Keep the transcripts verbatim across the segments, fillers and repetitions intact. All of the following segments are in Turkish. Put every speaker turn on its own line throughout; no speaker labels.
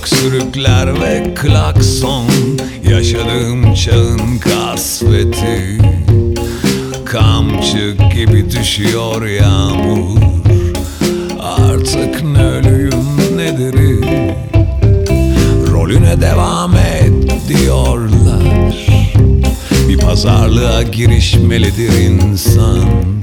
öksürükler ve klakson, yaşadığım çağın kasveti. Kamçı gibi düşüyor yağmur, artık ne ölüyüm ne diri. Rolüne devam et diyorlar, bir pazarlığa girişmelidir insan.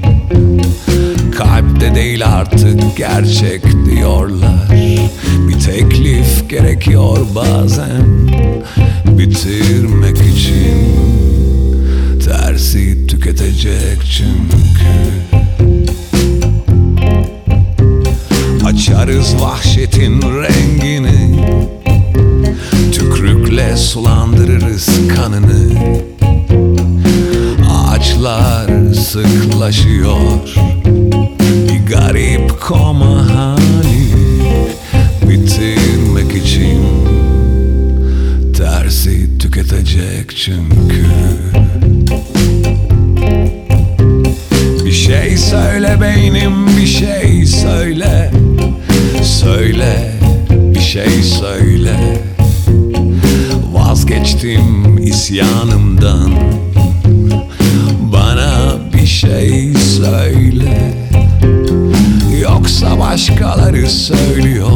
Kalpte değil artık gerçek diyorlar, bir teklif gerekiyor bazen bitirmek için. Tersi tüketecek çünkü. Açarız vahşetin rengini, tükrükle sulandırırız kanını. Ağaçlar sıklaşıyor, bir garip koma hali bitirmek için. Tersi tüketecek çünkü. Bir şey söyle beynim, bir şey söyle. Söyle, bir şey söyle. Vazgeçtim isyanımdan, bana bir şey söyle. Yoksa başkaları söylüyor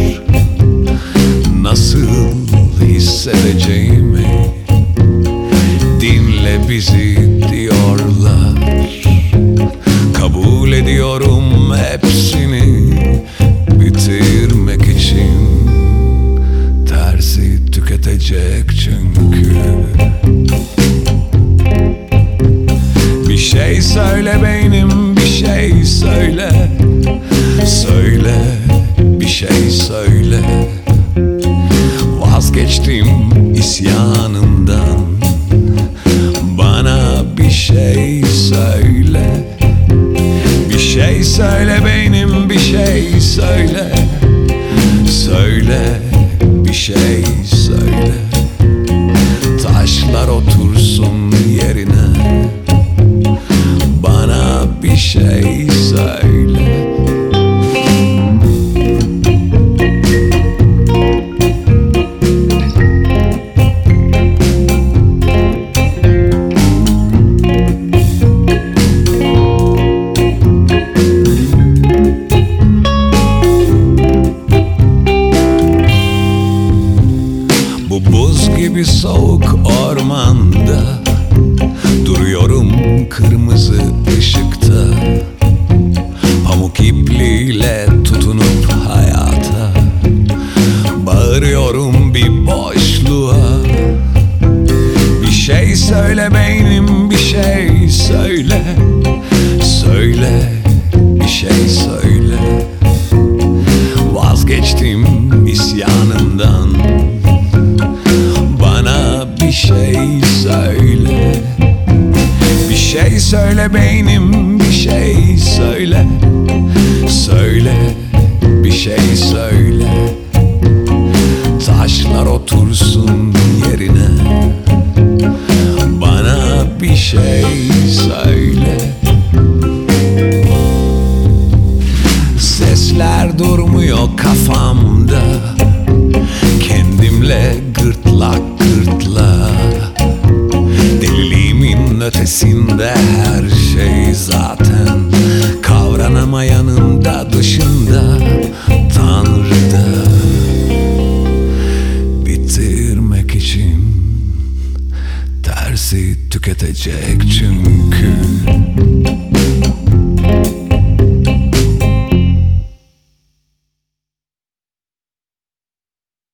nasıl hissedeceğimi. Dinle bizi diyorlar, kabul ediyorum hepsini bitirmek için. Tersi tüketecek çünkü. Bir şey söyle beynim, bir şey söyle. Söyle, bir şey söyle. Vazgeçtim isyanımdan, bana bir şey söyle. Bir şey söyle beynim, bir şey söyle. Söyle, bir şey söyle. Taşlar otursun yerine, bana bir şey söyle. Bu buz gibi soğuk ormanda duruyorum kırmızı ışıkta. Pamuk ipliğiyle tutunup hayata bağırıyorum bir boşluğa. Bir şey söyle beynim, bir şey söyle. Söyle, bir şey söyle. Vazgeçtim isyanımdan, bana bir şey söyle. Bir şey söyle beynim, bir şey söyle. Söyle, bir şey söyle. Taşlar otursun yerine, bana bir şey söyle. Sesler durmuyor kafamda, kendimle gırtlak gırtlağa. Deliliğimin ötesinde her şey zaten, kavranamayanın da dışında Tanrı'da. Bitirmek için tersi tüketecek çünkü.